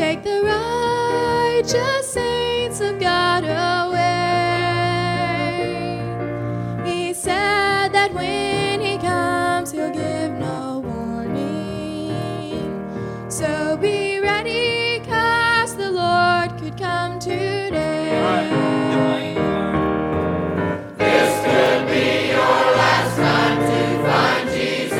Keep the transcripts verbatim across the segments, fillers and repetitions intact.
take the righteous saints of God away. He said that when he comes, he'll give no warning. So be ready, 'cause the Lord could come today. This could be your last time to find Jesus.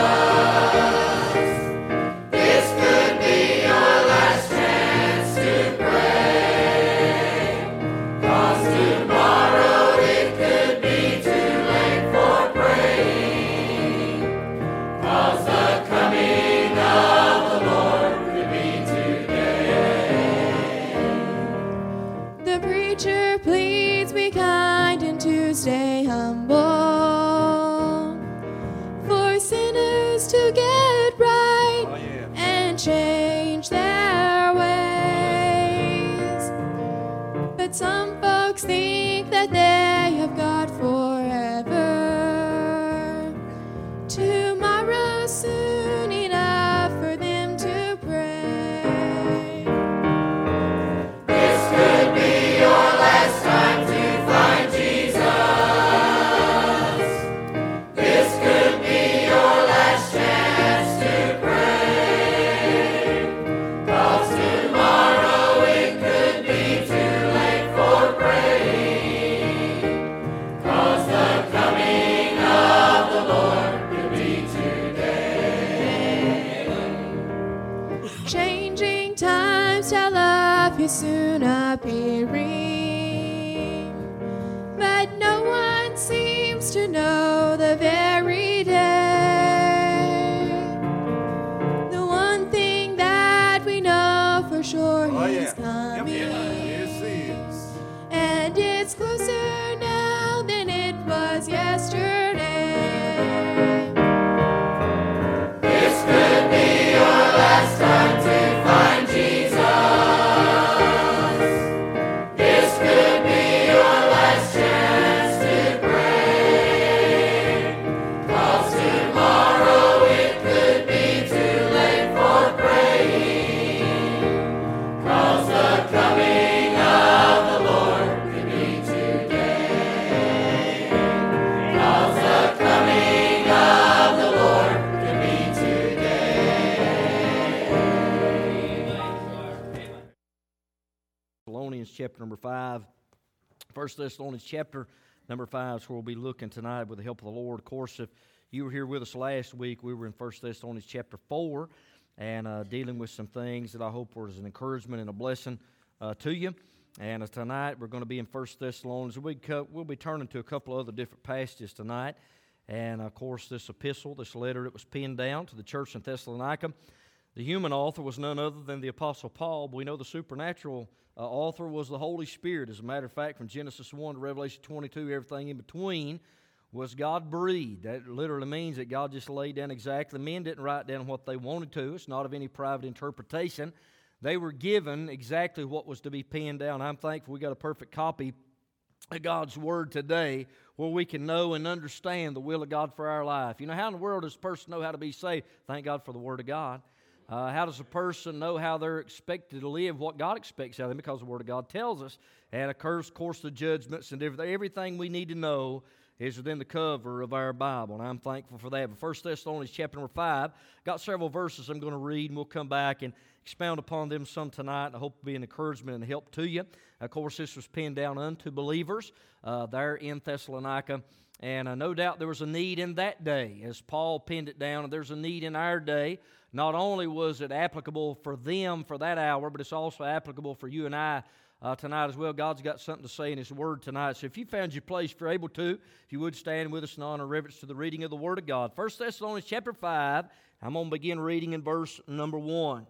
This could be your last chance to pray. 'Cause tomorrow it could be too late for praying. 'Cause the coming of the Lord could be today. The preacher pleads, be kind and to stay humble, for sinners to get right Oh, yeah. and change their ways. But some folks think that they have got forever. Tomorrow's soon enough for them to pray. This could be your last time to find Jesus. This could be your last chance to pray. 'Cause tomorrow it could be too late for praying. 'Cause the coming of the Lord could be today. Changing times tell of his soon appearing, but no one seems to know the very day. The one thing that we know for sure, Oh, yeah. he's coming, Yes, he is. and it's closer now than it was yesterday. This could be your last time to find Jesus. This could be your last chance to pray. 'Cause tomorrow it could be too late for praying. 'Cause the coming of the Lord could be today. 'Cause the coming of the Lord could be today. Thessalonians chapter number five. First Thessalonians chapter number five is where we'll be looking tonight with the help of the Lord. Of course, if you were here with us last week, we were in First Thessalonians chapter four and uh, dealing with some things that I hope were an encouragement and a blessing uh, to you. And uh, tonight we're going to be in First Thessalonians. We co- we'll be turning to a couple of other different passages tonight. And, of course, this epistle, this letter that was penned down to the church in Thessalonica, the human author was none other than the Apostle Paul, but we know the supernatural uh, author was the Holy Spirit. As a matter of fact, from Genesis one to Revelation twenty-two, everything in between was God-breathed. That literally means that God just laid down exactly. Men didn't write down what they wanted to. It's not of any private interpretation. They were given exactly what was to be penned down. I'm thankful we got a perfect copy of God's Word today where we can know and understand the will of God for our life. You know, how in the world does a person know how to be saved? Thank God for the Word of God. Uh, how does a person know how they're expected to live, what God expects of them? Because the Word of God tells us. And occurs, of course, the judgments and everything. Everything we need to know is within the cover of our Bible, and I'm thankful for that. But First Thessalonians chapter number five, got several verses I'm going to read, and we'll come back and expound upon them some tonight, and I hope to be an encouragement and help to you. Of course, this was penned down unto believers uh, there in Thessalonica, and uh, no doubt there was a need in that day, as Paul penned it down, and there's a need in our day. Not only was it applicable for them for that hour, but it's also applicable for you and I uh, tonight as well. God's got something to say in His Word tonight. So if you found your place, if you're able to, if you would stand with us in honor and reverence to the reading of the Word of God. First Thessalonians chapter five, I'm going to begin reading in verse number one.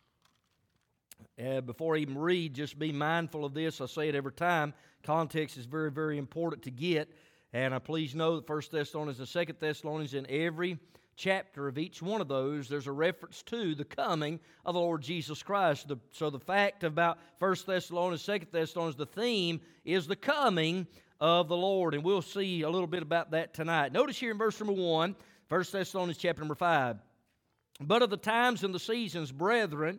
Uh, before I even read, just be mindful of this. I say it every time. Context is very, very important to get. And uh, please know that First Thessalonians and Second Thessalonians, in every chapter of each one of those, there's a reference to the coming of the Lord Jesus Christ. The, so the fact about First Thessalonians, Second Thessalonians, the theme is the coming of the Lord. And we'll see a little bit about that tonight. Notice here in verse number one, First Thessalonians chapter number five. But of the times and the seasons, brethren,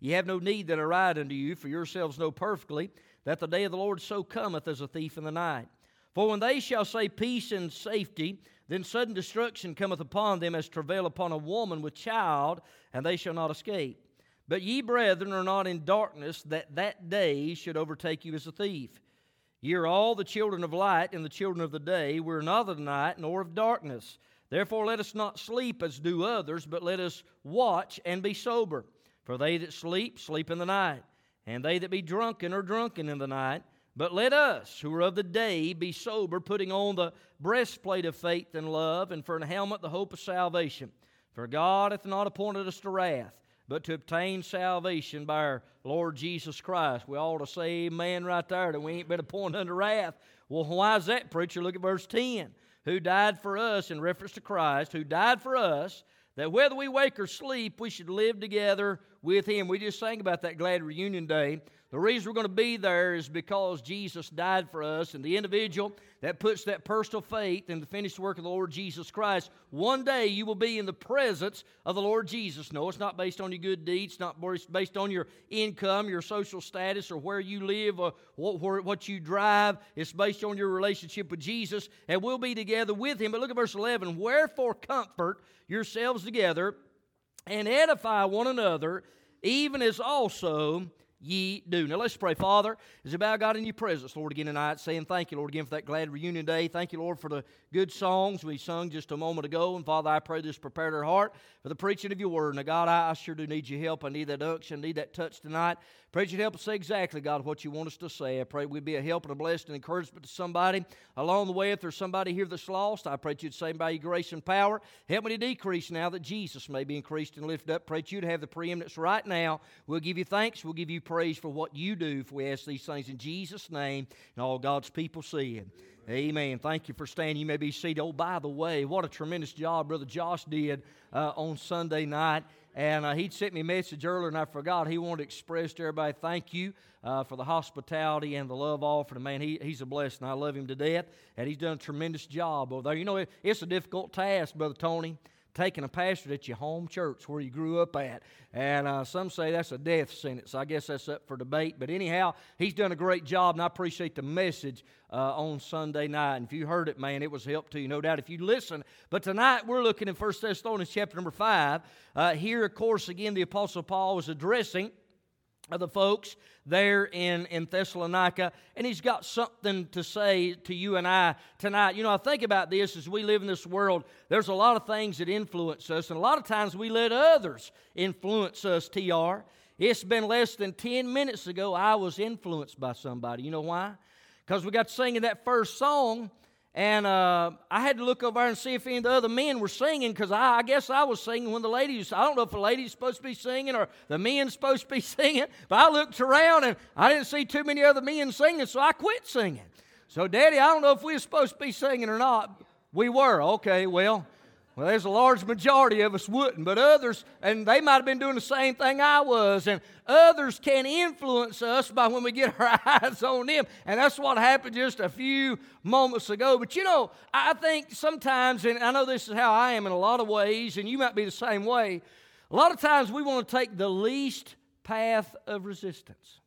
Ye have no need that I write unto you, for yourselves know perfectly that the day of the Lord so cometh as a thief in the night. For when they shall say peace and safety, then sudden destruction cometh upon them as travail upon a woman with child, and they shall not escape. But ye, brethren, are not in darkness, that that day should overtake you as a thief. Ye are all the children of light and the children of the day. We are not of the night nor of darkness. Therefore let us not sleep as do others, but let us watch and be sober. For they that sleep, sleep in the night, and they that be drunken are drunken in the night. But let us, who are of the day, be sober, putting on the breastplate of faith and love, and for an helmet the hope of salvation. For God hath not appointed us to wrath, but to obtain salvation by our Lord Jesus Christ. We ought to say amen right there, that we ain't been appointed unto wrath. Well, why is that, preacher? Look at verse ten. Who died for us, in reference to Christ, who died for us, that whether we wake or sleep, we should live together with Him. We just sang about that glad reunion day. The reason we're going to be there is because Jesus died for us, and the individual that puts that personal faith in the finished work of the Lord Jesus Christ, one day you will be in the presence of the Lord Jesus. No, it's not based on your good deeds, not based on your income, your social status, or where you live, or what, what you drive. It's based on your relationship with Jesus, and we'll be together with Him. But look at verse eleven. Wherefore comfort yourselves together, and edify one another, even as also ye do. Now let's pray. Father, as we bow, God, in your presence, Lord, again tonight, saying thank you, Lord, again for that glad reunion day. Thank you, Lord, for the good songs we sung just a moment ago. And Father, I pray this prepared our heart for the preaching of your word. Now, God, I, I sure do need your help. I need that unction, I need that touch tonight. Pray that you'd help us say exactly, God, what you want us to say. I pray we'd be a help and a blessing and encouragement to somebody along the way. If there's somebody here that's lost, I pray that you'd say by your grace and power, help me to decrease now that Jesus may be increased and lifted up. Pray that you'd have the preeminence right now. We'll give you thanks. We'll give you praise for what you do. If we ask these things in Jesus' name, and all God's people see it. Amen. Thank you for standing. You may be seated. Oh, by the way, what a tremendous job Brother Josh did uh, on Sunday night. And uh, he'd sent me a message earlier, and I forgot. He wanted to express to everybody thank you uh, for the hospitality and the love offered. Man, he, he's a blessing. I love him to death, and he's done a tremendous job over there. You know, it, it's a difficult task, Brother Tony, taking a pastor at your home church where you grew up at. And uh, some say that's a death sentence. I guess that's up for debate. But anyhow, he's done a great job, and I appreciate the message uh, on Sunday night. And if you heard it, man, it was a help to you, no doubt, if you listen. But tonight we're looking in First Thessalonians chapter number five. Uh, here, of course, again, the Apostle Paul was addressing of the folks there in, in Thessalonica, and he's got something to say to you and I tonight. You know, I think about this as we live in this world. There's a lot of things that influence us, and a lot of times we let others influence us, T R. It's been less than ten minutes ago I was influenced by somebody. You know why? Because we got singing that first song, and uh, I had to look over there and see if any of the other men were singing, because I, I guess I was singing when the ladies, I don't know if the ladies supposed to be singing or the men supposed to be singing, but I looked around and I didn't see too many other men singing, so I quit singing. So, Daddy, I don't know if we were supposed to be singing or not. We were. Okay, well, well, there's a large majority of us wouldn't, but others, and they might have been doing the same thing I was, and others can influence us by when we get our eyes on them, and that's what happened just a few moments ago. But you know, I think sometimes, and I know this is how I am in a lot of ways, and you might be the same way, a lot of times we want to take the least path of resistance.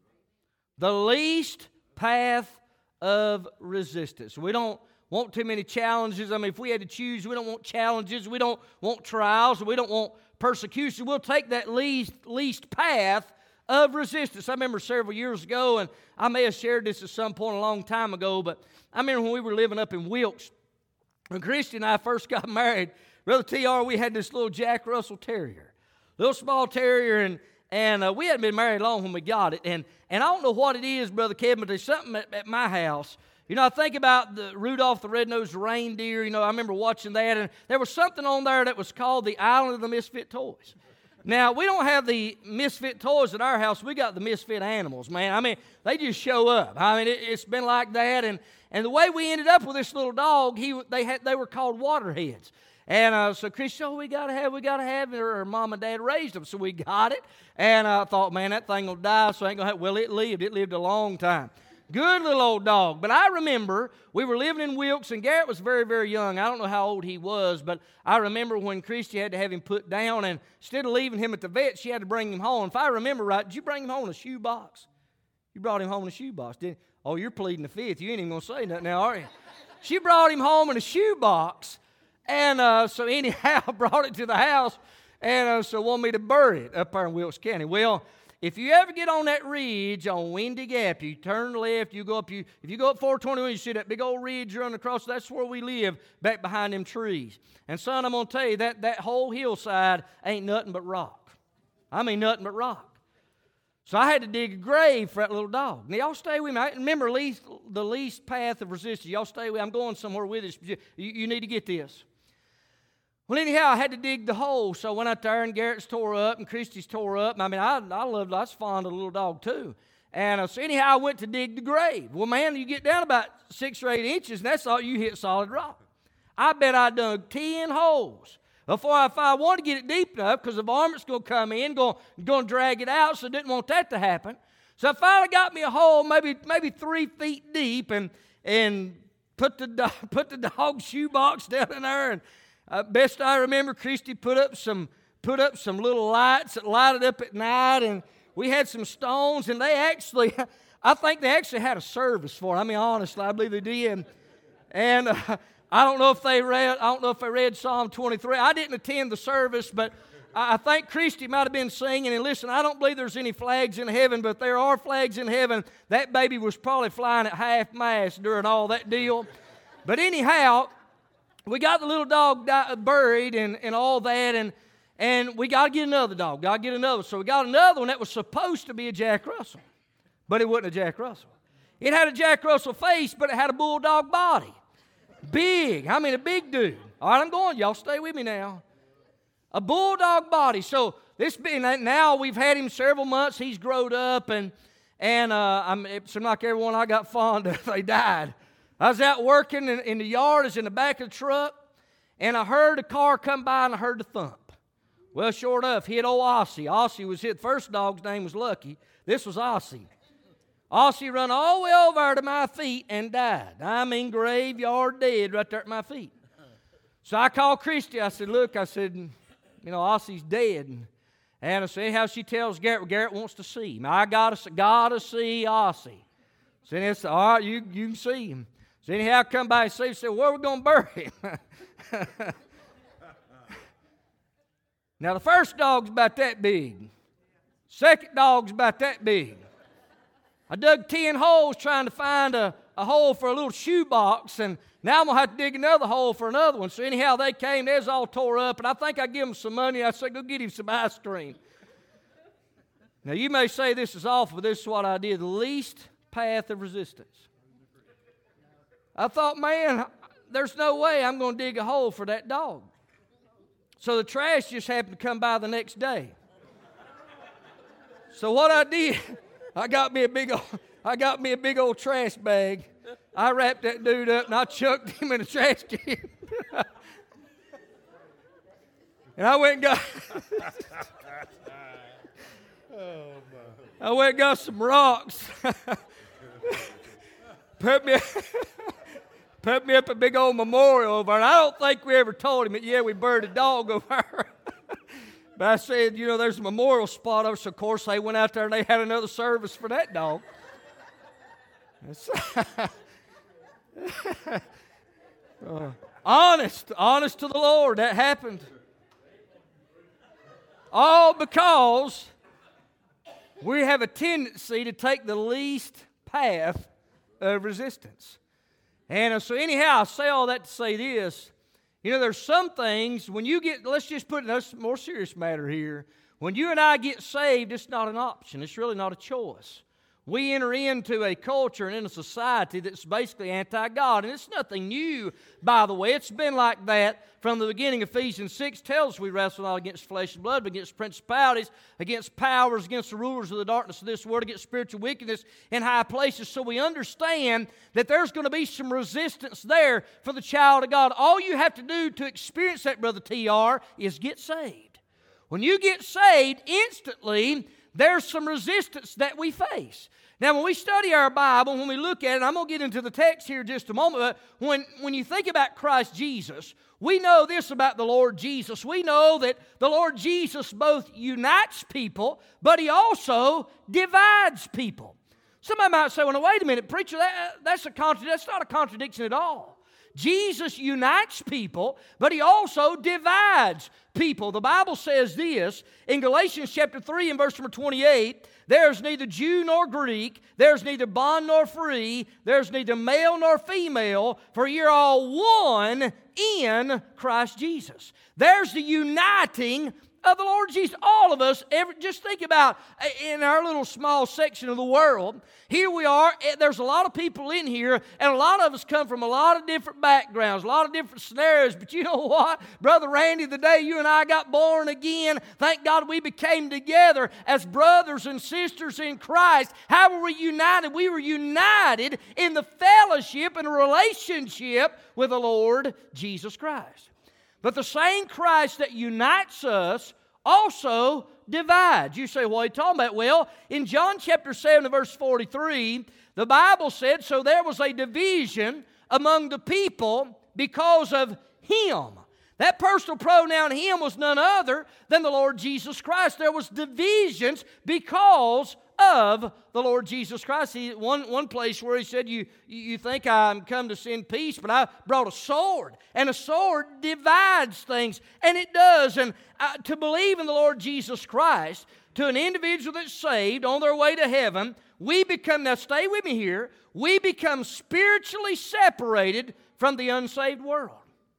The least path of resistance. We don't want too many challenges. I mean, if we had to choose, we don't want challenges, we don't want trials, we don't want persecution. We'll take that least, least path of resistance. I remember several years ago, and I may have shared this at some point a long time ago, but I remember when we were living up in Wilkes, when Christy and I first got married, Brother T R, we had this little Jack Russell Terrier, little small terrier, and and uh, we hadn't been married long when we got it. And and I don't know what it is, Brother Kevin, but there's something at, at my house. You know, I think about the Rudolph the Red-Nosed Reindeer. You know, I remember watching that, and there was something on there that was called the Island of the Misfit Toys. Now, we don't have the misfit toys at our house. We got the misfit animals, man. I mean, they just show up. I mean, it, it's been like that. And, and the way we ended up with this little dog, he they had they were called waterheads. And uh, so Chris said, oh, we got to have, we got to have it. Her mom and dad raised them, so we got it. And I thought, man, that thing will die, so I ain't going to have, well, it lived. It lived a long time. Good little old dog. But I remember we were living in Wilkes, and Garrett was very, very young. I don't know how old he was, but I remember when Christy had to have him put down, and instead of leaving him at the vet, she had to bring him home. If I remember right, did you bring him home in a shoebox? You brought him home in a shoebox, didn't you? Oh, you're pleading the fifth. You ain't even going to say nothing now, are you? She brought him home in a shoebox, and uh, so anyhow, brought it to the house, and uh, so wanted me to bury it up there in Wilkes County. Well, if you ever get on that ridge on Windy Gap, you turn left, you go up, you if you go up four twenty-one, you see that big old ridge running across, that's where we live, back behind them trees. And son, I'm going to tell you, that, that whole hillside ain't nothing but rock. I mean nothing but rock. So I had to dig a grave for that little dog. Now, y'all stay with me. I remember least, the least path of resistance. Y'all stay with me. I'm going somewhere with this. You, you need to get this. Well, anyhow, I had to dig the hole, so I went out there, and Garrett's tore up, and Christy's tore up. I mean, I, I loved, I was fond of the little dog, too. And uh, so anyhow, I went to dig the grave. Well, man, you get down about six or eight inches, and that's all you hit solid rock. I bet I dug ten holes before I, if I wanted to get it deep enough, because the varmint's going to come in, going to drag it out, so I didn't want that to happen. So I finally got me a hole, maybe maybe three feet deep, and and put the dog, put the dog's shoebox down in there, and Uh, best I remember, Christy put up some put up some little lights that lighted up at night, and we had some stones, and they actually, I think they actually had a service for it. I mean, honestly, I believe they did. And uh, I don't know if they read, I don't know if they read Psalm twenty-three. I didn't attend the service, but I, I think Christy might have been singing. And listen, I don't believe there's any flags in heaven, but if there are flags in heaven, that baby was probably flying at half mast during all that deal. But anyhow, we got the little dog di- buried and, and all that, and, and we got to get another dog. Got to get another. So we got another one that was supposed to be a Jack Russell, but it wasn't a Jack Russell. It had a Jack Russell face, but it had a bulldog body. Big. I mean, a big dude. All right, I'm going. Y'all stay with me now. A bulldog body. So this being now we've had him several months. He's growed up, and and uh, I'm, it seemed like everyone I got fond of, they died. I was out working in, in the yard, I was in the back of the truck, and I heard a car come by, and I heard the thump. Well, sure enough, hit old Ossie. Ossie was hit. The first dog's name was Lucky. This was Ossie. Ossie run all the way over to my feet and died. I mean, graveyard dead right there at my feet. So I called Christy. I said, look, I said, you know, Ossie's dead. And, and I said, how she tells Garrett, well, Garrett wants to see him. I got to gotta see Ossie. So then it's, all right, you, you can see him. So anyhow, I come by and see him, said, where are we going to bury him? Now, the first dog's about that big. Second dog's about that big. I dug ten holes trying to find a, a hole for a little shoebox, and now I'm going to have to dig another hole for another one. So anyhow, they came, they was all tore up, and I think I give them some money. I said, go get him some ice cream. Now, you may say this is awful, but this is what I did. The least path of resistance. I thought, man, there's no way I'm going to dig a hole for that dog. So the trash just happened to come by the next day. So what I did, I got me a big old, I got me a big old trash bag. I wrapped that dude up and I chucked him in a trash can. And I went and got, I went and got some rocks. Put me, put me up a big old memorial over there. And I don't think we ever told him that, yeah, we buried a dog over there. But I said, you know, there's a memorial spot over. So, of course, they went out there and they had another service for that dog. uh, honest, honest to the Lord, that happened. All because we have a tendency to take the least path of resistance. And uh, so anyhow, I say all that to say this. You know, there's some things, when you get, let's just put it in a more serious matter here. When you and I get saved, it's not an option. It's really not a choice. We enter into a culture and in a society that's basically anti-God. And it's nothing new, by the way. It's been like that from the beginning. Ephesians six tells us we wrestle not against flesh and blood, but against principalities, against powers, against the rulers of the darkness of this world, against spiritual wickedness in high places. So we understand that there's going to be some resistance there for the child of God. All you have to do to experience that, Brother T R, is get saved. When you get saved, instantly there's some resistance that we face. Now, when we study our Bible, when we look at it, I'm going to get into the text here in just a moment, but when, when you think about Christ Jesus, we know this about the Lord Jesus. We know that the Lord Jesus both unites people, but He also divides people. Somebody might say, well, now, wait a minute, preacher, that, that's, a contra- that's not a contradiction at all. Jesus unites people, but He also divides people. The Bible says this in Galatians chapter three and verse number twenty-eight, there's neither Jew nor Greek, there's neither bond nor free, there's neither male nor female, for you're all one in Christ Jesus. There's the uniting of the Lord Jesus. All of us, every, just think about in our little small section of the world, here we are, there's a lot of people in here, and a lot of us come from a lot of different backgrounds, a lot of different scenarios, but you know what? Brother Randy, the day you and I got born again, thank God we became together as brothers and sisters in Christ. How were we united? We were united in the fellowship and relationship with the Lord Jesus Christ. But the same Christ that unites us also divides. You say, what are you talking about? Well, in John chapter seven, verse forty-three, the Bible said, so there was a division among the people because of Him. That personal pronoun Him was none other than the Lord Jesus Christ. There was divisions because of the Lord Jesus Christ. He, one, one place where He said, you, you think I'm come to send peace, but I brought a sword. And a sword divides things, and it does. And uh, to believe in the Lord Jesus Christ, to an individual that's saved on their way to heaven, we become, now stay with me here, we become spiritually separated from the unsaved world.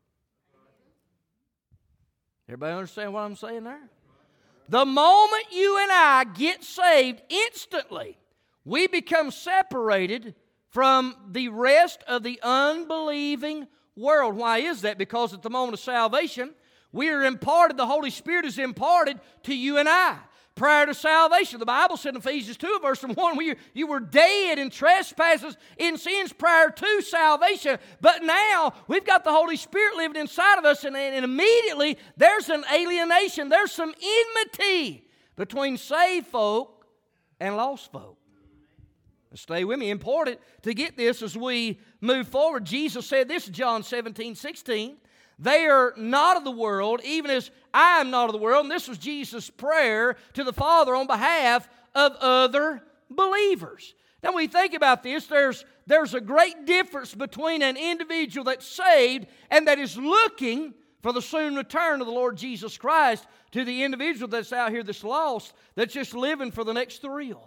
Everybody understand what I'm saying there? The moment you and I get saved, instantly, we become separated from the rest of the unbelieving world. Why is that? Because at the moment of salvation, we are imparted, the Holy Spirit is imparted to you and I. Prior to salvation, the Bible said in Ephesians two, verse one, you, you were dead in trespasses, in sins prior to salvation. But now, we've got the Holy Spirit living inside of us, and, and immediately there's an alienation. There's some enmity between saved folk and lost folk. Stay with me. Important to get this as we move forward. Jesus said this in John seventeen, sixteen. They are not of the world, even as I am not of the world. And this was Jesus' prayer to the Father on behalf of other believers. Now, when we think about this, there's, there's a great difference between an individual that's saved and that is looking for the soon return of the Lord Jesus Christ to the individual that's out here that's lost, that's just living for the next thrill,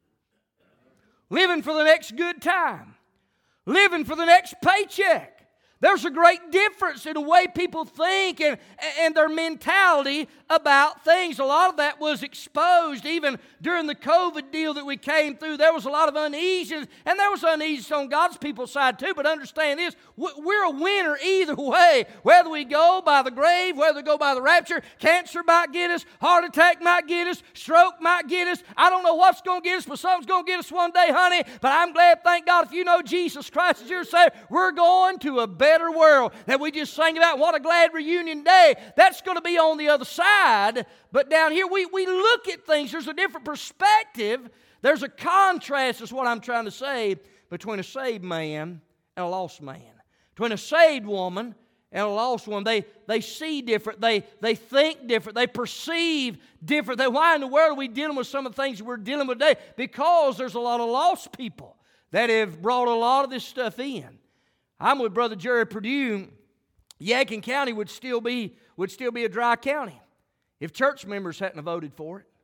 living for the next good time, living for the next paycheck. There's a great difference in the way people think and, and their mentality about things. A lot of that was exposed even during the COVID deal that we came through. There was a lot of uneasiness, and there was uneasiness on God's people's side too. But understand this, we're a winner either way. Whether we go by the grave, whether we go by the rapture, cancer might get us, heart attack might get us, stroke might get us. I don't know what's going to get us, but something's going to get us one day, honey. But I'm glad, thank God, if you know Jesus Christ as your Savior, we're going to a better world that we just sang about. What a glad reunion day. That's going to be on the other side. But down here, we, we look at things. There's a different perspective. There's a contrast, is what I'm trying to say, between a saved man and a lost man. Between a saved woman and a lost one. They, they see different. They, they think different. They perceive different. They, why in the world are we dealing with some of the things we're dealing with today? Because there's a lot of lost people that have brought a lot of this stuff in. I'm with Brother Jerry Purdue. Yadkin County would still be would still be a dry county if church members hadn't voted for it.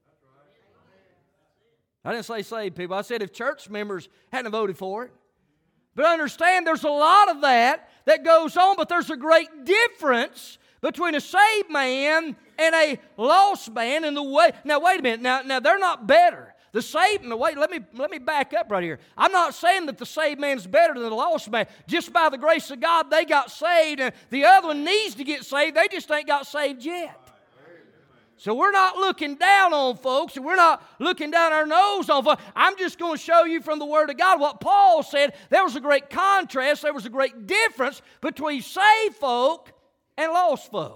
I didn't say saved people. I said if church members hadn't voted for it. But understand, there's a lot of that that goes on, but there's a great difference between a saved man and a lost man in the way. Now, wait a minute. Now, now they're not better. The saved, no, wait, let me, let me back up right here. I'm not saying that the saved man's better than the lost man. Just by the grace of God, they got saved, and the other one needs to get saved. They just ain't got saved yet. So we're not looking down on folks, and we're not looking down our nose on folks. I'm just going to show you from the Word of God what Paul said. There was a great contrast. There was a great difference between saved folk and lost folk.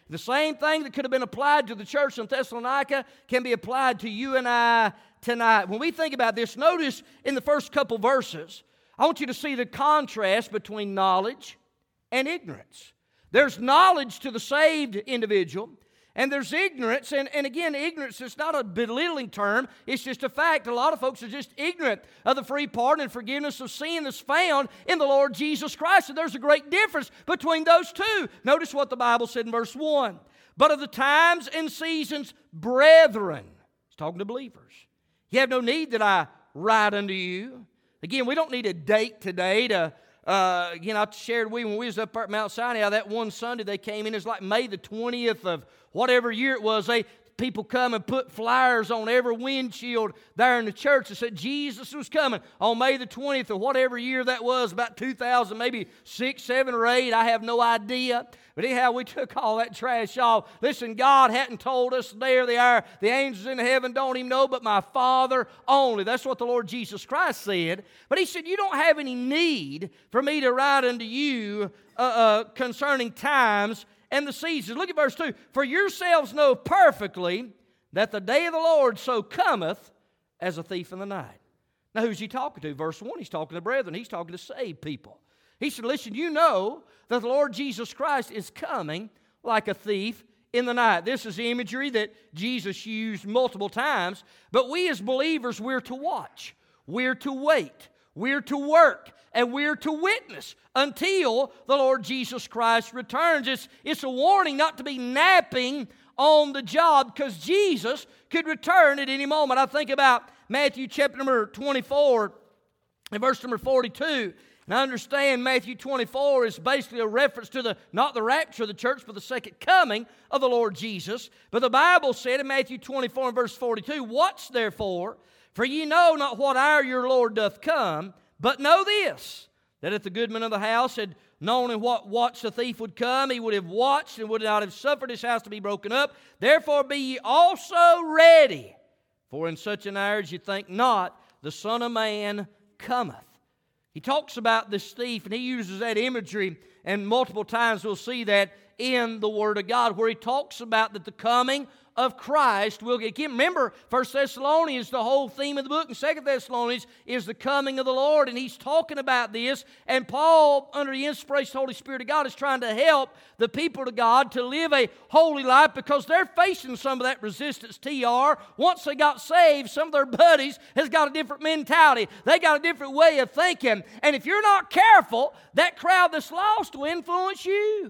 The same thing that could have been applied to the church in Thessalonica can be applied to you and I tonight. When we think about this, notice in the first couple verses, I want you to see the contrast between knowledge and ignorance. There's knowledge to the saved individual, and there's ignorance. And, and again, ignorance is not a belittling term. It's just a fact. A lot of folks are just ignorant of the free pardon and forgiveness of sin that's found in the Lord Jesus Christ. And there's a great difference between those two. Notice what the Bible said in verse one. But of the times and seasons, brethren. He's talking to believers. You have no need that I write unto you. Again, we don't need a date today to... Uh, again, I shared we when we was up at Mount Sinai, that one Sunday they came in, it was like May the twentieth of whatever year it was. They people come and put flyers on every windshield there in the church that said Jesus was coming on May the twentieth of whatever year that was, about two thousand, maybe six, seven, or eight. I have no idea. But anyhow, we took all that trash off. Listen, God hadn't told us. There they are. The angels in heaven don't even know, but my Father only. That's what the Lord Jesus Christ said. But He said, you don't have any need for me to write unto you uh, uh, concerning times and the seasons. Look at verse two. For yourselves know perfectly that the day of the Lord so cometh as a thief in the night. Now, who's He talking to? Verse one, He's talking to brethren. He's talking to saved people. He said, listen, you know that the Lord Jesus Christ is coming like a thief in the night. This is imagery that Jesus used multiple times, but we as believers, we're to watch. We're to wait. We're to work. And we're to witness until the Lord Jesus Christ returns. It's, it's a warning not to be napping on the job because Jesus could return at any moment. I think about Matthew chapter number twenty-four and verse number forty-two. And I understand Matthew twenty-four is basically a reference to the not the rapture of the church, but the second coming of the Lord Jesus. But the Bible said in Matthew twenty-four and verse forty-two, watch therefore, for ye know not what hour your Lord doth come, but know this, that if the goodman of the house had known in what watch the thief would come, he would have watched and would not have suffered his house to be broken up. Therefore be ye also ready, for in such an hour as ye think not, the Son of Man cometh. He talks about this thief, and he uses that imagery, and multiple times we'll see that in the Word of God, where he talks about that the coming of Christ will get. Remember, First Thessalonians, the whole theme of the book, and Second Thessalonians is the coming of the Lord, and he's talking about this. And Paul, under the inspiration of the Holy Spirit of God, is trying to help the people of God to live a holy life because they're facing some of that resistance. T R, once they got saved, some of their buddies has got a different mentality. They got a different way of thinking. And if you're not careful, that crowd that's lost will influence you.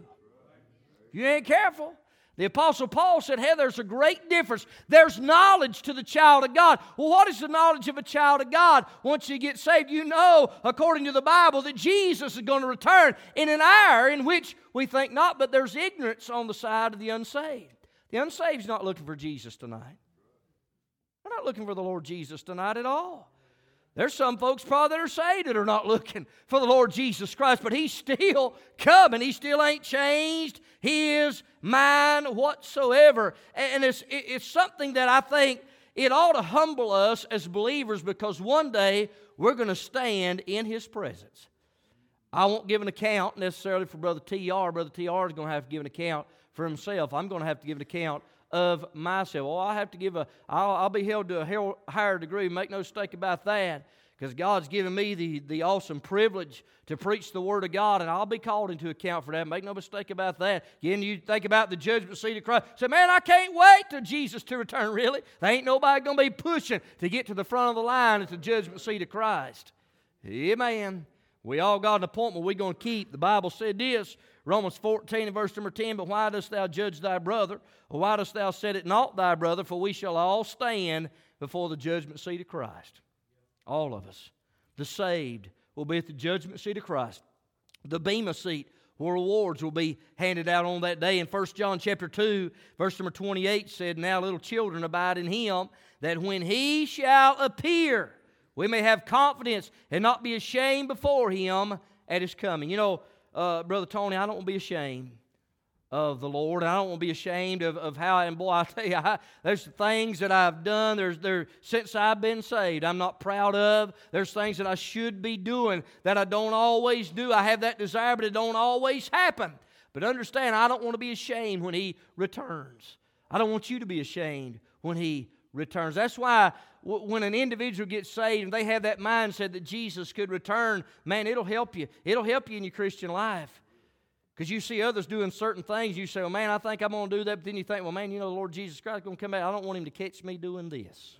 If you ain't careful. The Apostle Paul said, hey, there's a great difference. There's knowledge to the child of God. Well, what is the knowledge of a child of God? Once you get saved, you know, according to the Bible, that Jesus is going to return in an hour in which we think not, but there's ignorance on the side of the unsaved. The unsaved not looking for Jesus tonight. They're not looking for the Lord Jesus tonight at all. There's some folks probably that are saved that are not looking for the Lord Jesus Christ, but He's still coming. He still ain't changed His mind whatsoever. And it's, it's something that I think it ought to humble us as believers because one day we're going to stand in His presence. I won't give an account necessarily for Brother T R. Brother T R is going to have to give an account for himself. I'm going to have to give an account of myself. Well, I have to give a, I'll, I'll be held to a higher degree. Make no mistake about that. Because God's given me the, the awesome privilege to preach the Word of God, and I'll be called into account for that. Make no mistake about that. Again, you think about the judgment seat of Christ. Say, man, I can't wait till Jesus to return. Really? There ain't nobody going to be pushing to get to the front of the line at the judgment seat of Christ. Amen. We all got an appointment we're going to keep. The Bible said this, Romans fourteen and verse number ten, but why dost thou judge thy brother? Or why dost thou set it not thy brother? For we shall all stand before the judgment seat of Christ. All of us. The saved will be at the judgment seat of Christ. The Bema seat, where rewards will be handed out on that day. In First John chapter two, verse number twenty-eight said, now little children abide in Him, that when He shall appear, we may have confidence and not be ashamed before Him at His coming. You know, uh, Brother Tony, I don't want to be ashamed of the Lord. I don't want to be ashamed of, of how, and boy, I tell you, I, there's things that I've done there's, there, since I've been saved I'm not proud of. There's things that I should be doing that I don't always do. I have that desire, but it don't always happen. But understand, I don't want to be ashamed when He returns. I don't want you to be ashamed when He returns. That's why w- when an individual gets saved and they have that mindset that Jesus could return, man, it'll help you. It'll help you in your Christian life. Because you see others doing certain things, you say, well, man, I think I'm going to do that. But then you think, well, man, you know, the Lord Jesus Christ is going to come back. I don't want Him to catch me doing this.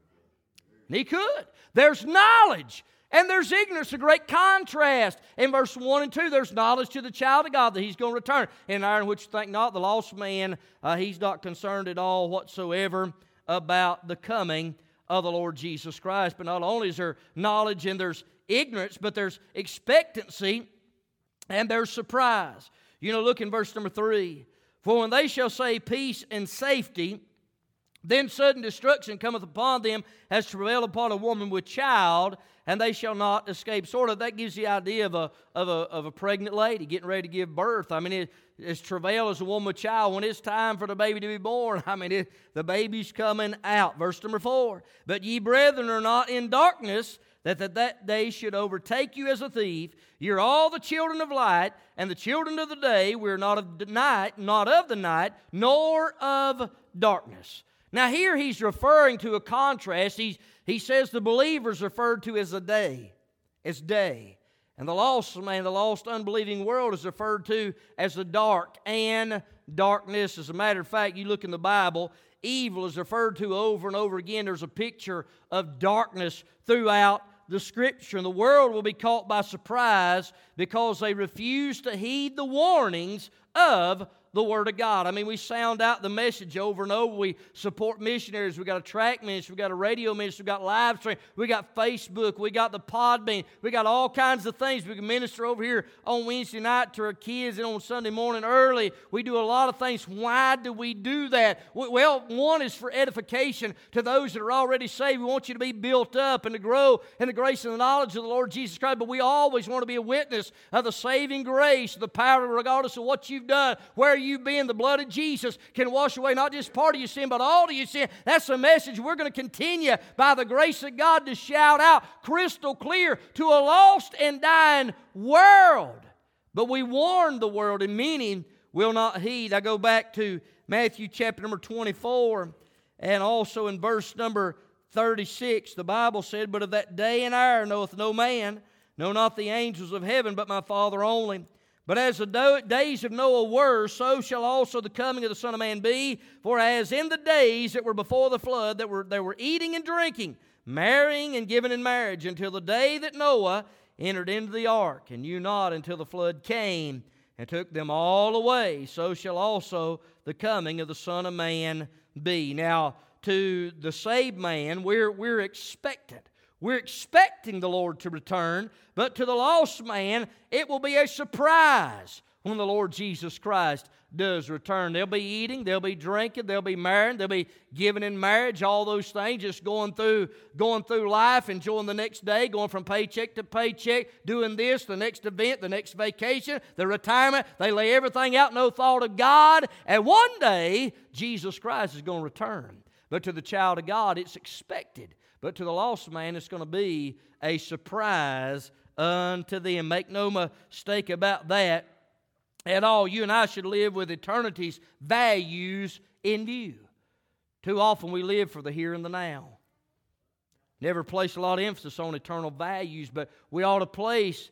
And He could. There's knowledge and there's ignorance, a great contrast. In verse one and two, there's knowledge to the child of God that He's going to return. In our in which you think not, the lost man, uh, he's not concerned at all whatsoever about the coming of the Lord Jesus Christ. But not only is there knowledge and there's ignorance, but there's expectancy and there's surprise. You know, look in verse number three. For when they shall say peace and safety, then sudden destruction cometh upon them as to prevail upon a woman with child, and they shall not escape. Sort of, that gives you the idea of a, of a, of a pregnant lady getting ready to give birth. I mean, it, as travail as a woman with child, when it's time for the baby to be born, I mean, it, the baby's coming out. Verse number four. But ye brethren are not in darkness, that, that that day should overtake you as a thief. You're all the children of light, and the children of the day. We're not of the night, not of the night, nor of darkness. Now here he's referring to a contrast. He's, he says the believers referred to as a day, as day. And the lost man, the lost unbelieving world is referred to as the dark and darkness. As a matter of fact, you look in the Bible, evil is referred to over and over again. There's a picture of darkness throughout the Scripture. And the world will be caught by surprise because they refuse to heed the warnings of the Word of God. I mean, we sound out the message over and over. We support missionaries. We got a track ministry. We got a radio ministry. We got live stream. We got Facebook. We got the Podbean. We got all kinds of things. We can minister over here on Wednesday night to our kids and on Sunday morning early. We do a lot of things. Why do we do that? Well, one is for edification to those that are already saved. We want you to be built up and to grow in the grace and the knowledge of the Lord Jesus Christ. But we always want to be a witness of the saving grace, the power, regardless of what you've done, where you've been. The blood of Jesus can wash away not just part of your sin, but all of your sin. That's the message we're going to continue by the grace of God to shout out crystal clear to a lost and dying world. But we warn the world, and many will not heed. I go back to Matthew chapter number twenty-four, and also in verse number thirty-six, the Bible said, But of that day and hour knoweth no man, no not the angels of heaven, but my Father only. But as the do- days of Noah were, so shall also the coming of the Son of Man be. For as in the days that were before the flood, that were they were eating and drinking, marrying and giving in marriage, until the day that Noah entered into the ark, and knew not until the flood came and took them all away, so shall also the coming of the Son of Man be. Now, to the saved man, we're, we're expectant. We're expecting the Lord to return, but to the lost man, it will be a surprise when the Lord Jesus Christ does return. They'll be eating, they'll be drinking, they'll be marrying, they'll be giving in marriage, all those things, just going through, going through life, enjoying the next day, going from paycheck to paycheck, doing this, the next event, the next vacation, the retirement. They lay everything out, no thought of God, and one day, Jesus Christ is going to return. But to the child of God, it's expected. But to the lost man, it's going to be a surprise unto them. Make no mistake about that at all. You and I should live with eternity's values in view. Too often we live for the here and the now. Never place a lot of emphasis on eternal values, but we ought to place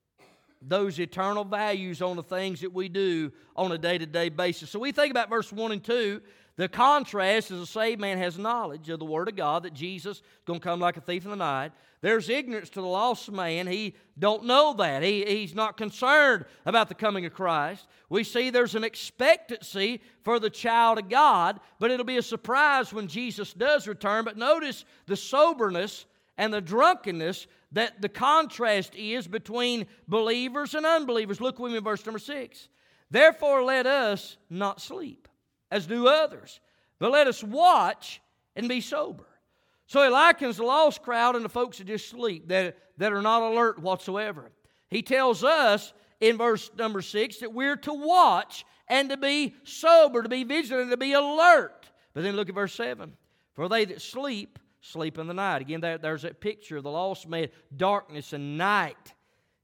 those eternal values on the things that we do on a day-to-day basis. So we think about verse one and two. The contrast is a saved man has knowledge of the Word of God, that Jesus is going to come like a thief in the night. There's ignorance to the lost man. He don't know that. He, he's not concerned about the coming of Christ. We see there's an expectancy for the child of God, but it'll be a surprise when Jesus does return. But notice the soberness and the drunkenness that the contrast is between believers and unbelievers. Look with me in verse number six. Therefore let us not sleep, as do others, but let us watch and be sober. So he likens the lost crowd and the folks that just sleep, that, that are not alert whatsoever. He tells us in verse number six that we're to watch and to be sober, to be vigilant, to be alert. But then look at verse seven. For they that sleep, sleep in the night. Again, there, there's that picture of the lost man, darkness and night.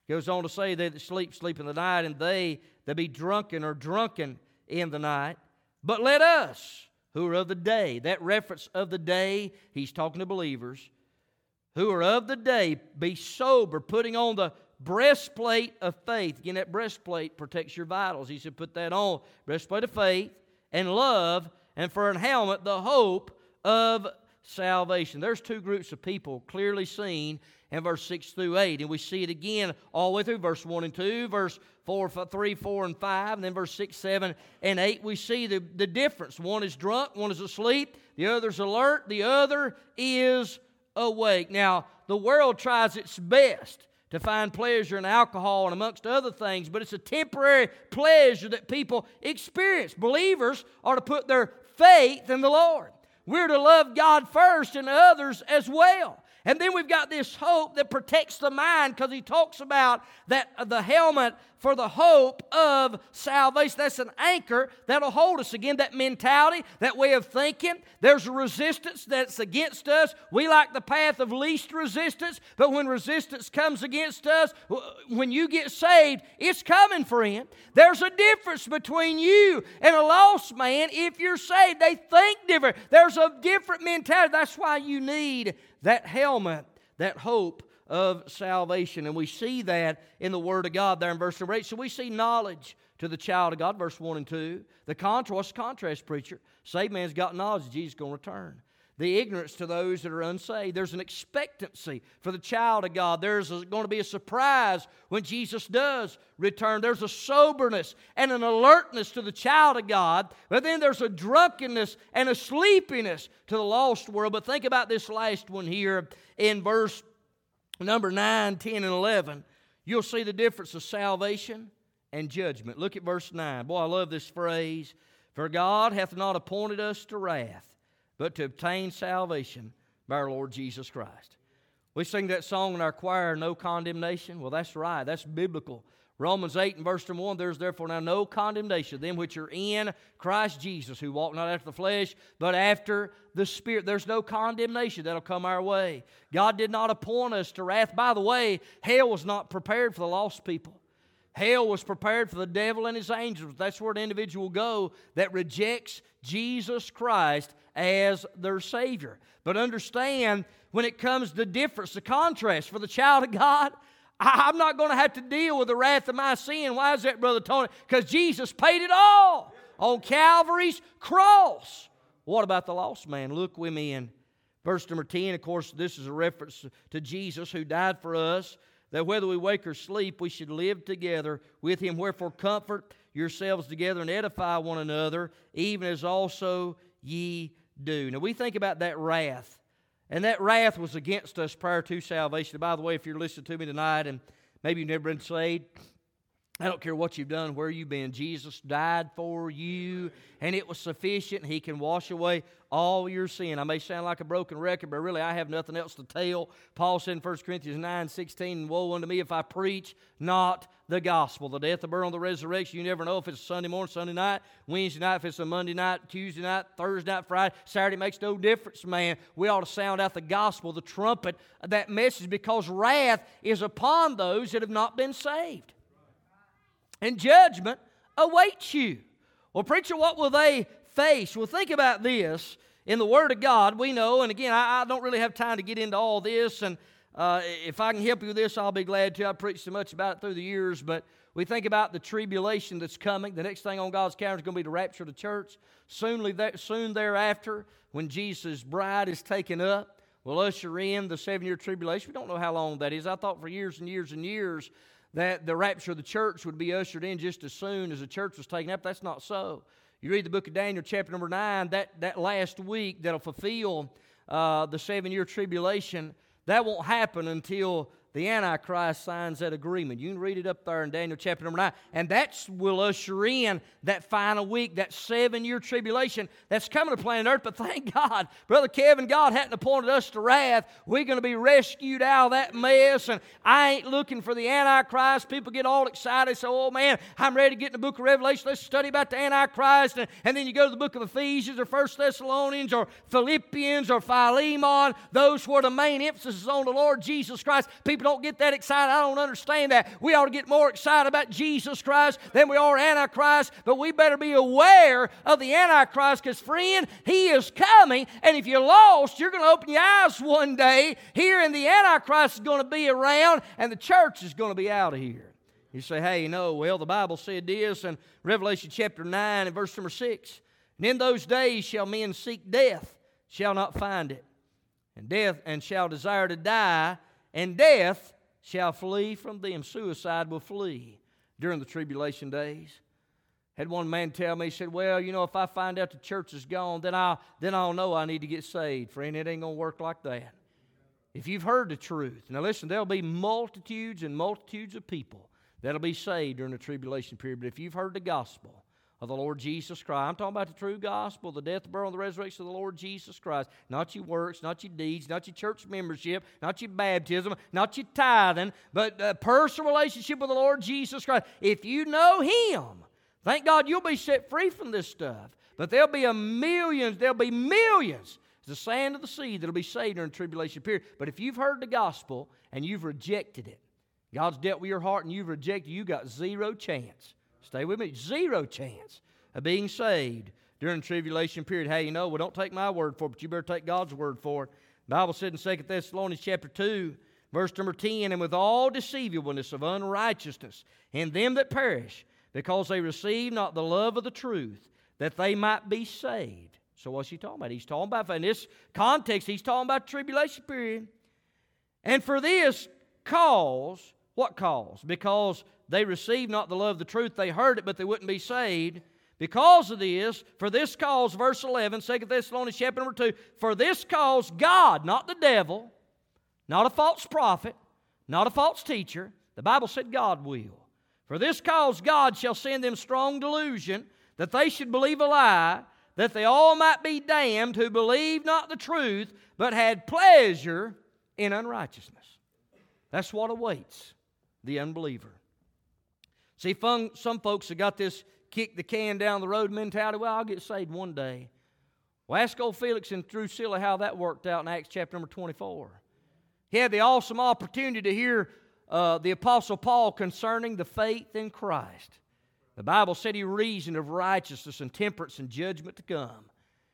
Goes on to say, they that sleep, sleep in the night, and they that be drunken are drunken in the night. But let us, who are of the day, that reference of the day, he's talking to believers, who are of the day, be sober, putting on the breastplate of faith. Again, that breastplate protects your vitals. He said, put that on. Breastplate of faith and love, and for an helmet, the hope of salvation. There's two groups of people clearly seen in verse six through eight, and we see it again all the way through verse one and two, verse four, three, four, and five, and then verse six, seven, and eight. We see the, the difference. One is drunk, one is asleep, the other's alert, the other is awake. Now, the world tries its best to find pleasure in alcohol and amongst other things, but it's a temporary pleasure that people experience. Believers are to put their faith in the Lord. We're to love God first and others as well. And then we've got this hope that protects the mind, because he talks about that uh, the helmet for the hope of salvation. That's an anchor that'll hold us. Again, that mentality, that way of thinking. There's a resistance that's against us. We like the path of least resistance, but when resistance comes against us, when you get saved, it's coming, friend. There's a difference between you and a lost man. If you're saved, they think different. There's a different mentality. That's why you need that helmet, that hope of salvation. And we see that in the Word of God there in verse number eight. So we see knowledge to the child of God, verse one and two. The contrast, what's the contrast, preacher? Saved man's got knowledge that Jesus is going to return. The ignorance to those that are unsaved. There's an expectancy for the child of God. There's a, going to be a surprise when Jesus does return. There's a soberness and an alertness to the child of God. But then there's a drunkenness and a sleepiness to the lost world. But think about this last one here in verse number nine, ten, and eleven. You'll see the difference of salvation and judgment. Look at verse nine. Boy, I love this phrase. For God hath not appointed us to wrath, but to obtain salvation by our Lord Jesus Christ. We sing that song in our choir, No Condemnation. Well, that's right. That's biblical. Romans eight and verse number one, there's therefore now no condemnation, them which are in Christ Jesus, who walk not after the flesh, but after the Spirit. There's no condemnation that'll come our way. God did not appoint us to wrath. By the way, hell was not prepared for the lost people. Hell was prepared for the devil and his angels. That's where an individual will go that rejects Jesus Christ as their Savior. But understand, when it comes to difference, the contrast for the child of God, I'm not going to have to deal with the wrath of my sin. Why is that, Brother Tony? Because Jesus paid it all on Calvary's cross. What about the lost man? Look with me in verse number ten. Of course, this is a reference to Jesus who died for us, that whether we wake or sleep, we should live together with Him. Wherefore comfort yourselves together and edify one another, even as also ye do. Now we think about that wrath. And that wrath was against us prior to salvation. By the way, if you're listening to me tonight and maybe you've never been saved, I don't care what you've done, where you've been. Jesus died for you, and it was sufficient. He can wash away all your sin. I may sound like a broken record, but really I have nothing else to tell. Paul said in First Corinthians nine sixteen, woe unto me if I preach not the gospel. The death, the burial, and the resurrection. You never know if it's Sunday morning, Sunday night, Wednesday night, if it's a Monday night, Tuesday night, Thursday night, Friday, Saturday. Makes no difference, man. We ought to sound out the gospel, the trumpet, that message, because wrath is upon those that have not been saved. And judgment awaits you. Well, preacher, what will they face? Well, think about this. In the Word of God, we know, and again, I, I don't really have time to get into all this, and uh, if I can help you with this, I'll be glad to. I've preached so much about it through the years, but we think about the tribulation that's coming. The next thing on God's calendar is going to be the rapture of the church. Soon, soon thereafter, when Jesus' bride is taken up, we'll usher in the seven-year tribulation. We don't know how long that is. I thought for years and years and years that the rapture of the church would be ushered in just as soon as the church was taken up. That's not so. You read the book of Daniel, chapter number nine, that, that last week that'll fulfill uh, the seven-year tribulation, that won't happen until the Antichrist signs that agreement. You can read it up there in Daniel chapter number nine. And that will usher in that final week, that seven-year tribulation that's coming to planet Earth. But thank God, Brother Kevin, God hadn't appointed us to wrath. We're going to be rescued out of that mess. And I ain't looking for the Antichrist. People get all excited. Say, oh man, I'm ready to get in the book of Revelation. Let's study about the Antichrist. And, and then you go to the book of Ephesians or First Thessalonians or Philippians or Philemon. Those where the main emphasis is on the Lord Jesus Christ. People don't get that excited. I don't understand that. We ought to get more excited about Jesus Christ than we are Antichrist, but we better be aware of the Antichrist because, friend, he is coming, and if you're lost, you're going to open your eyes one day here, and the Antichrist is going to be around, and the church is going to be out of here. You say, hey, you know, well, the Bible said this in Revelation chapter nine and verse number six. And in those days shall men seek death, shall not find it. And death, and shall desire to die, and death shall flee from them. Suicide will flee during the tribulation days. Had one man tell me, he said, well, you know, if I find out the church is gone, then I'll, then I'll know I need to get saved. Friend, it ain't going to work like that. If you've heard the truth, now listen, there'll be multitudes and multitudes of people that'll be saved during the tribulation period. But if you've heard the gospel of the Lord Jesus Christ, I'm talking about the true gospel, the death, the burial, and the resurrection of the Lord Jesus Christ. Not your works, not your deeds, not your church membership, not your baptism, not your tithing, but a personal relationship with the Lord Jesus Christ. If you know Him, thank God you'll be set free from this stuff. But there'll be a millions, there'll be millions, the sand of the sea that'll be saved during the tribulation period. But if you've heard the gospel and you've rejected it, God's dealt with your heart and you've rejected, you got zero chance. Stay with me. Zero chance of being saved during the tribulation period. Hey, you know, well, don't take my word for it, but you better take God's word for it. The Bible said in Second Thessalonians chapter two, verse number ten, and with all deceivableness of unrighteousness in them that perish, because they receive not the love of the truth, that they might be saved. So what's he talking about? He's talking about, in this context, he's talking about the tribulation period. And for this cause, what cause? Because they received not the love of the truth. They heard it, but they wouldn't be saved. Because of this, for this cause, verse eleven, Second Thessalonians chapter number two, for this cause God, not the devil, not a false prophet, not a false teacher, the Bible said God will. For this cause God shall send them strong delusion, that they should believe a lie, that they all might be damned who believed not the truth, but had pleasure in unrighteousness. That's what awaits the unbeliever. See, fun, some folks have got this kick the can down the road mentality. Well, I'll get saved one day. Well, ask old Felix in Drusilla how that worked out in Acts chapter number twenty-four. He had the awesome opportunity to hear uh, the Apostle Paul concerning the faith in Christ. The Bible said he reasoned of righteousness and temperance and judgment to come.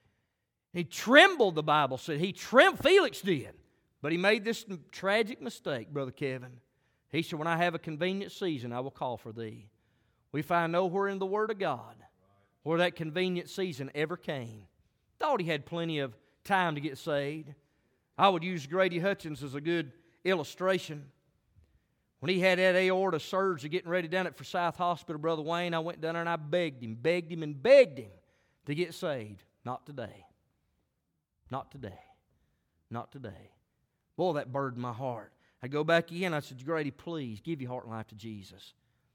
He trembled, the Bible said. He trembled, Felix did. But he made this tragic mistake, Brother Kevin. He said, when I have a convenient season, I will call for thee. We find nowhere in the Word of God where that convenient season ever came. Thought he had plenty of time to get saved. I would use Grady Hutchins as a good illustration. When he had that aorta surgery getting ready down at Forsyth Hospital, Brother Wayne, I went down there and I begged him, begged him, and begged him to get saved. Not today. Not today. Not today. Boy, that burdened my heart. I go back in, I said, Grady, please give your heart and life to Jesus.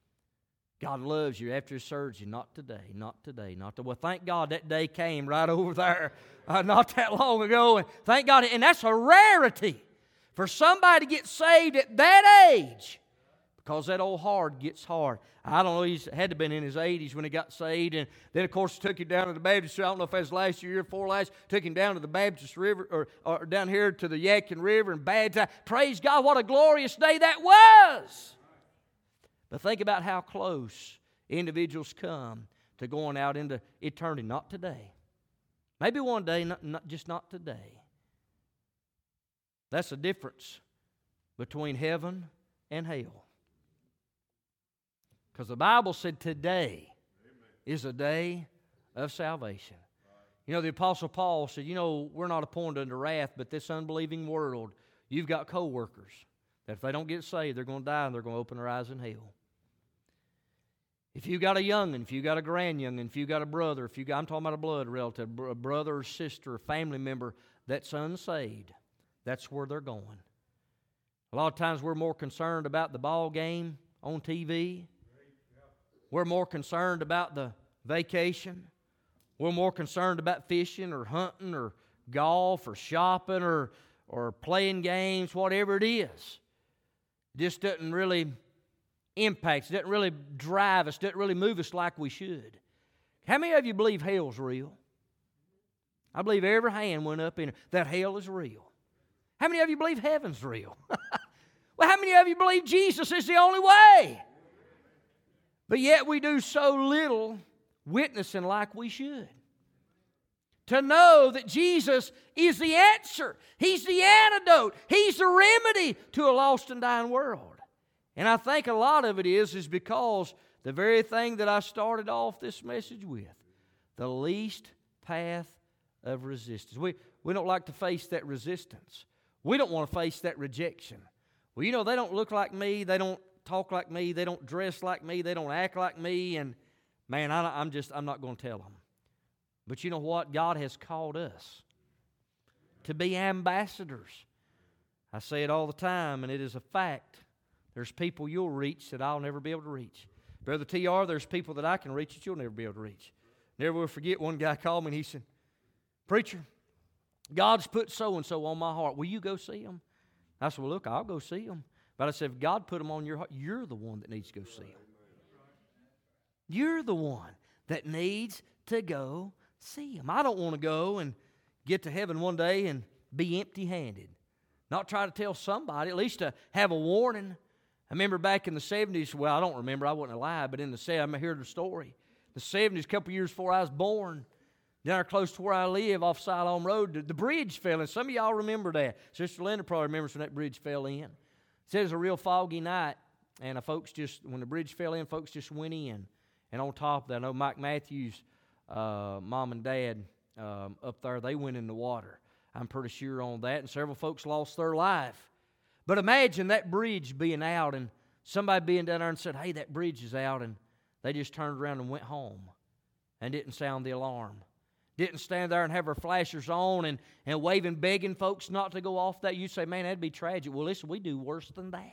God loves you after his surgery. Not today, not today, not today. Well, thank God that day came right over there uh, not that long ago. And thank God, and that's a rarity for somebody to get saved at that age, because that old heart gets hard. I don't know, he had to have been in his eighties when he got saved, and then, of course, took him down to the Baptist. I don't know if that was last year or before last. Took him down to the Baptist River, or, or down here to the Yadkin River, and baptized. Praise God, what a glorious day that was. But think about how close individuals come to going out into eternity. Not today. Maybe one day, not, not, just not today. That's the difference between heaven and hell. Because the Bible said today is a day of salvation. You know, the Apostle Paul said, you know, we're not appointed unto wrath, but this unbelieving world, you've got co-workers that if they don't get saved, they're going to die and they're going to open their eyes in hell. If you got a young'un, if you got a grandyoung'un, if you got a brother, if you got, I'm talking about a blood relative, a brother or sister, a family member that's unsaved, that's where they're going. A lot of times we're more concerned about the ball game on T V. We're more concerned about the vacation. We're more concerned about fishing or hunting or golf or shopping or, or playing games, whatever it is. It just doesn't really impact us, doesn't really drive us, doesn't really move us like we should. How many of you believe hell's real? I believe every hand went up in it, that hell is real. How many of you believe heaven's real? Well, how many of you believe Jesus is the only way? But yet we do so little witnessing like we should. To know that Jesus is the answer. He's the antidote. He's the remedy to a lost and dying world. And I think a lot of it is, is because the very thing that I started off this message with, the least path of resistance. We, we don't like to face that resistance. We don't want to face that rejection. Well, you know, they don't look like me. They don't talk like me. They don't dress like me. They don't act like me. And man, I, I'm just, I'm not going to tell them. But you know what? God has called us to be ambassadors. I say it all the time, and it is a fact. There's people you'll reach that I'll never be able to reach. Brother T R, there's people that I can reach that you'll never be able to reach. Never will forget, one guy called me and he said, "Preacher, God's put so-and-so on my heart. Will you go see him?" I said, "Well, look, I'll go see him." But I said, if God put him on your heart, you're the one that needs to go see him. You're the one that needs to go see him. I don't want to go and get to heaven one day and be empty-handed. Not try to tell somebody, at least to have a warning. I remember back in the seventies, well, I don't remember, I wasn't alive, but in the seventies, I heard the story. The seventies, a couple years before I was born, down there close to where I live off Siloam Road, the, the bridge fell in. Some of y'all remember that. Sister Linda probably remembers when that bridge fell in. It said it was a real foggy night, and the folks just, when the bridge fell in, folks just went in. And on top of that, I know Mike Matthews' uh, mom and dad um, up there, they went in the water. I'm pretty sure on that, and several folks lost their life. But imagine that bridge being out and somebody being down there and said, "Hey, that bridge is out," and they just turned around and went home and didn't sound the alarm. Didn't stand there and have our flashers on and, and waving, begging folks not to go off that. You say, "Man, that'd be tragic." Well, listen, we do worse than that.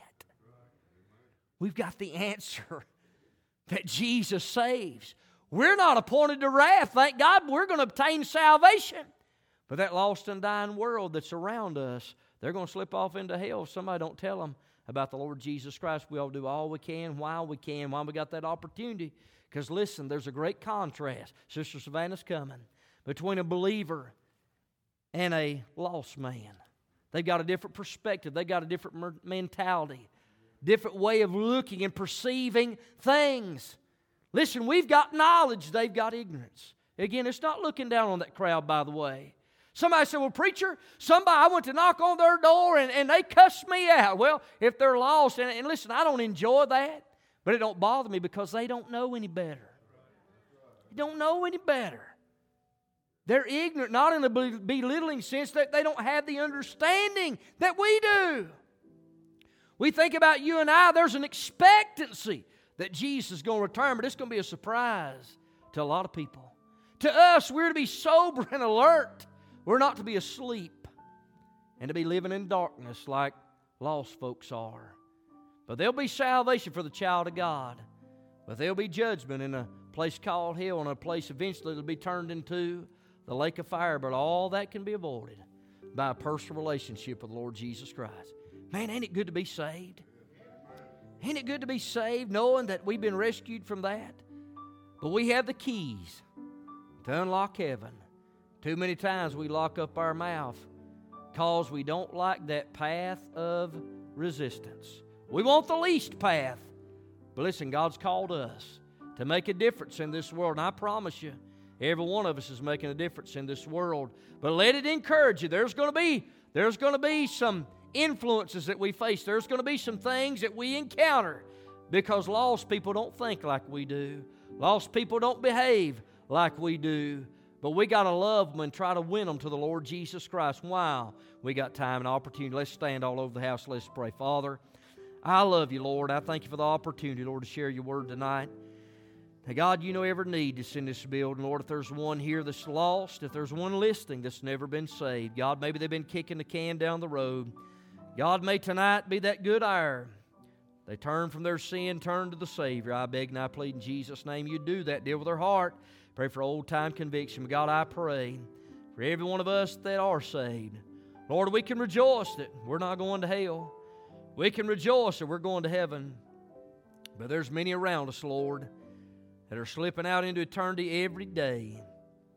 We've got the answer that Jesus saves. We're not appointed to wrath. Thank God we're going to obtain salvation. But that lost and dying world that's around us, they're going to slip off into hell if somebody don't tell them about the Lord Jesus Christ. We all do all we can, while we can, while we got that opportunity. Because listen, there's a great contrast. Sister Savannah's coming. Between a believer and a lost man. They've got a different perspective. They've got a different mentality. Different way of looking and perceiving things. Listen, we've got knowledge. They've got ignorance. Again, it's not looking down on that crowd, by the way. Somebody said, "Well, preacher, somebody, I went to knock on their door and, and they cussed me out." Well, if they're lost, and, and listen, I don't enjoy that, but it don't bother me because they don't know any better. They don't know any better. They're ignorant, not in a belittling sense, that they don't have the understanding that we do. We think about you and I, there's an expectancy that Jesus is going to return, but it's going to be a surprise to a lot of people. To us, we're to be sober and alert. We're not to be asleep and to be living in darkness like lost folks are. But there'll be salvation for the child of God. But there'll be judgment in a place called hell, and a place eventually that'll be turned into the lake of fire. But all that can be avoided by a personal relationship with the Lord Jesus Christ. Man, ain't it good to be saved? Ain't it good to be saved knowing that we've been rescued from that? But we have the keys to unlock heaven. Too many times we lock up our mouth because we don't like that path of resistance. We want the least path. But listen, God's called us to make a difference in this world. And I promise you, every one of us is making a difference in this world. But let it encourage you. There's going to be, there's going to be some influences that we face. There's going to be some things that we encounter because lost people don't think like we do. Lost people don't behave like we do. But we got to love them and try to win them to the Lord Jesus Christ while we got time and opportunity. Let's stand all over the house. Let's pray. Father, I love you, Lord. I thank you for the opportunity, Lord, to share your word tonight. Now, God, you know every need that's in this building. Lord, if there's one here that's lost, if there's one listening that's never been saved, God, maybe they've been kicking the can down the road. God, may tonight be that good hour. They turn from their sin, turn to the Savior. I beg and I plead in Jesus' name you do that. Deal with their heart. Pray for old-time conviction. God, I pray for every one of us that are saved. Lord, we can rejoice that we're not going to hell. We can rejoice that we're going to heaven. But there's many around us, Lord, that are slipping out into eternity every day.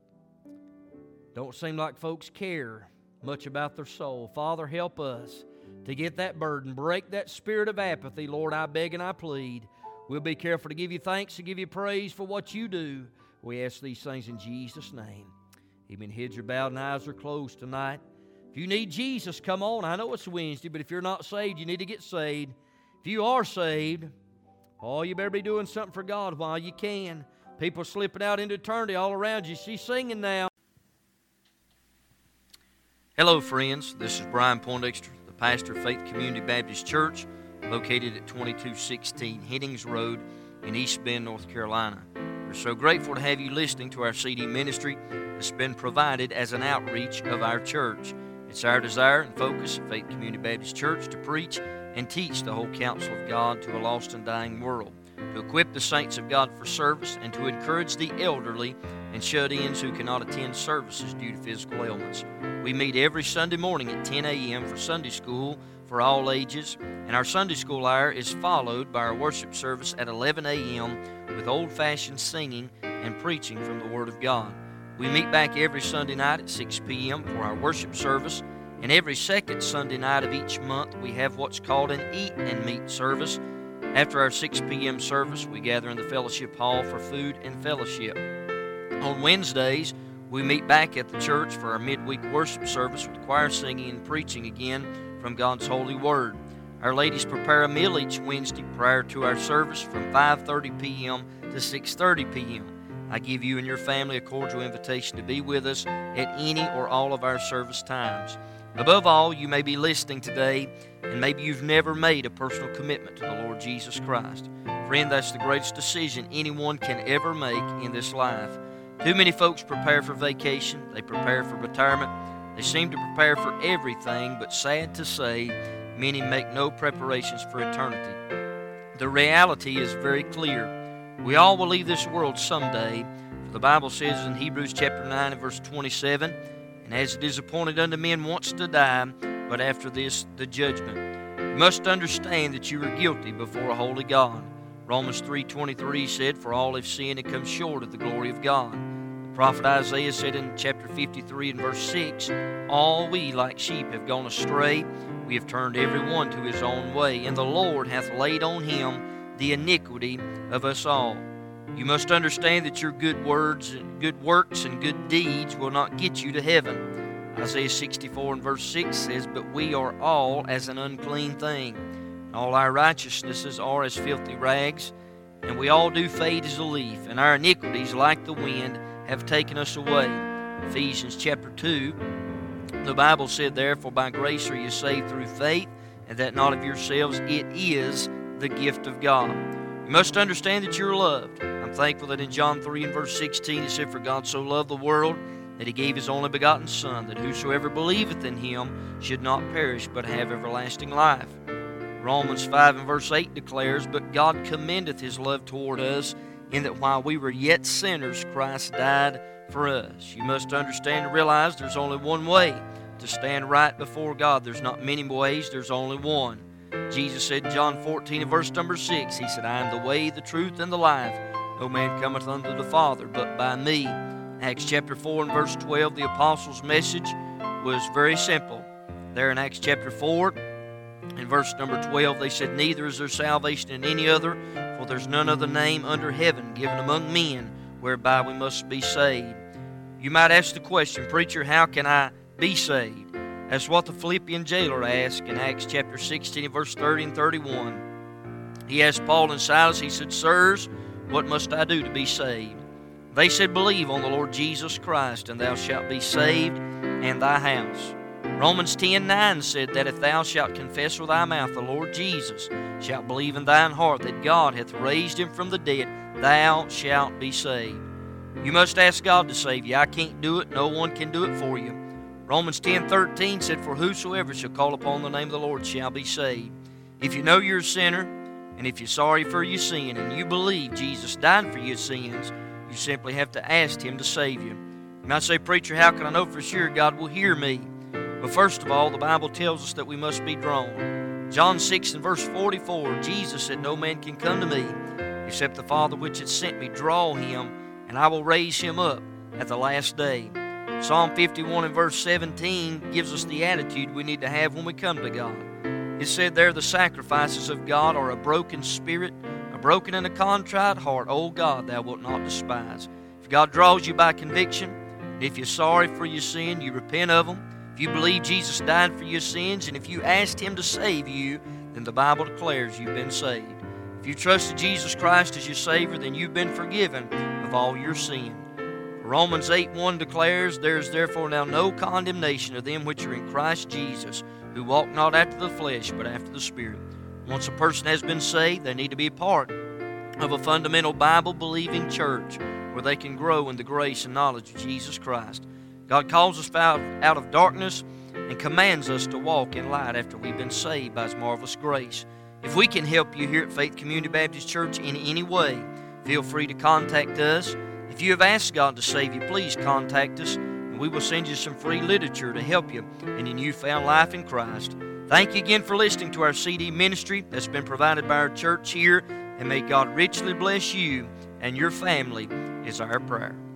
Don't seem like folks care much about their soul. Father, help us to get that burden. Break that spirit of apathy, Lord, I beg and I plead. We'll be careful to give you thanks and give you praise for what you do. We ask these things in Jesus' name. Amen. Heads are bowed and eyes are closed tonight. If you need Jesus, come on. I know it's Wednesday, but if you're not saved, you need to get saved. If you are saved, oh, you better be doing something for God while you can. People slipping out into eternity all around you. She's singing now. Hello, friends. This is Brian Poindexter, the pastor of Faith Community Baptist Church, located at twenty-two sixteen Headings Road in East Bend, North Carolina. We're so grateful to have you listening to our C D ministry that's been provided as an outreach of our church. It's our desire and focus at Faith Community Baptist Church to preach and teach the whole counsel of God to a lost and dying world, to equip the saints of God for service, and to encourage the elderly and shut-ins who cannot attend services due to physical ailments. We meet every Sunday morning at ten a.m. for Sunday school for all ages, and our Sunday school hour is followed by our worship service at eleven a.m. with old-fashioned singing and preaching from the Word of God. We meet back every Sunday night at six p.m. for our worship service, and every second Sunday night of each month we have what's called an Eat and Meet service. After our six p.m. service, we gather in the fellowship hall for food and fellowship. On Wednesdays, we meet back at the church for our midweek worship service with choir singing and preaching again from God's holy Word. Our ladies prepare a meal each Wednesday prior to our service from five thirty p.m. to six thirty p.m. I give you and your family a cordial invitation to be with us at any or all of our service times. Above all, you may be listening today, and maybe you've never made a personal commitment to the Lord Jesus Christ. Friend, that's the greatest decision anyone can ever make in this life. Too many folks prepare for vacation, they prepare for retirement, they seem to prepare for everything, but sad to say, many make no preparations for eternity. The reality is very clear. We all will leave this world someday, for the Bible says in Hebrews chapter nine and verse twenty-seven, and as it is appointed unto men once to die, but after this the judgment. You must understand that you are guilty before a holy God. Romans three twenty-three said, for all have sinned and come short of the glory of God. The prophet Isaiah said in chapter fifty-three and verse six, all we like sheep have gone astray, we have turned every one to his own way, and the Lord hath laid on him the iniquity of us all. You must understand that your good words and good works and good deeds will not get you to heaven. Isaiah sixty-four and verse six says, but we are all as an unclean thing. All our righteousnesses are as filthy rags, and we all do fade as a leaf, and our iniquities, like the wind, have taken us away. Ephesians chapter two, the Bible said, therefore by grace are you saved through faith, and that not of yourselves, it is the gift of God. You must understand that you're loved. I'm thankful that in John three and verse sixteen it said, for God so loved the world that he gave his only begotten Son, that whosoever believeth in him should not perish but have everlasting life. Romans five and verse eight declares, but God commendeth his love toward us, in that while we were yet sinners, Christ died for us. You must understand and realize there's only one way to stand right before God. There's not many ways, there's only one. Jesus said in John fourteen and verse number six, he said, I am the way, the truth, and the life. No man cometh unto the Father but by me. Acts chapter four and verse twelve, the apostles' message was very simple. There in Acts chapter four and verse number twelve, they said, neither is there salvation in any other, for there's none other name under heaven given among men whereby we must be saved. You might ask the question, preacher, how can I be saved? That's what the Philippian jailer asked in Acts chapter sixteen, verse thirty and thirty-one. He asked Paul and Silas, he said, sirs, what must I do to be saved? They said, believe on the Lord Jesus Christ, and thou shalt be saved, and thy house. Romans ten nine said that if thou shalt confess with thy mouth the Lord Jesus, shalt believe in thine heart that God hath raised him from the dead, thou shalt be saved. You must ask God to save you. I can't do it. No one can do it for you. Romans ten thirteen said, for whosoever shall call upon the name of the Lord shall be saved. If you know you're a sinner, and if you're sorry for your sin, and you believe Jesus died for your sins, you simply have to ask him to save you. You might say, preacher, how can I know for sure God will hear me? Well, first of all, the Bible tells us that we must be drawn. John six and verse forty-four, Jesus said, no man can come to me, except the Father which hath sent me draw him, and I will raise him up at the last day. Psalm fifty-one and verse seventeen gives us the attitude we need to have when we come to God. It said there, the sacrifices of God are a broken spirit, a broken and a contrite heart. O God, thou wilt not despise. If God draws you by conviction, and if you're sorry for your sin, you repent of them. If you believe Jesus died for your sins, and if you asked Him to save you, then the Bible declares you've been saved. If you trusted Jesus Christ as your Savior, then you've been forgiven of all your sin. Romans eight one declares, there is therefore now no condemnation of them which are in Christ Jesus, who walk not after the flesh, but after the Spirit. Once a person has been saved, they need to be a part of a fundamental Bible-believing church where they can grow in the grace and knowledge of Jesus Christ. God calls us out, out of darkness and commands us to walk in light after we've been saved by His marvelous grace. If we can help you here at Faith Community Baptist Church in any way, feel free to contact us. If you have asked God to save you, please contact us, and we will send you some free literature to help you in your newfound life in Christ. Thank you again for listening to our C D ministry that's been provided by our church here, and may God richly bless you and your family is our prayer.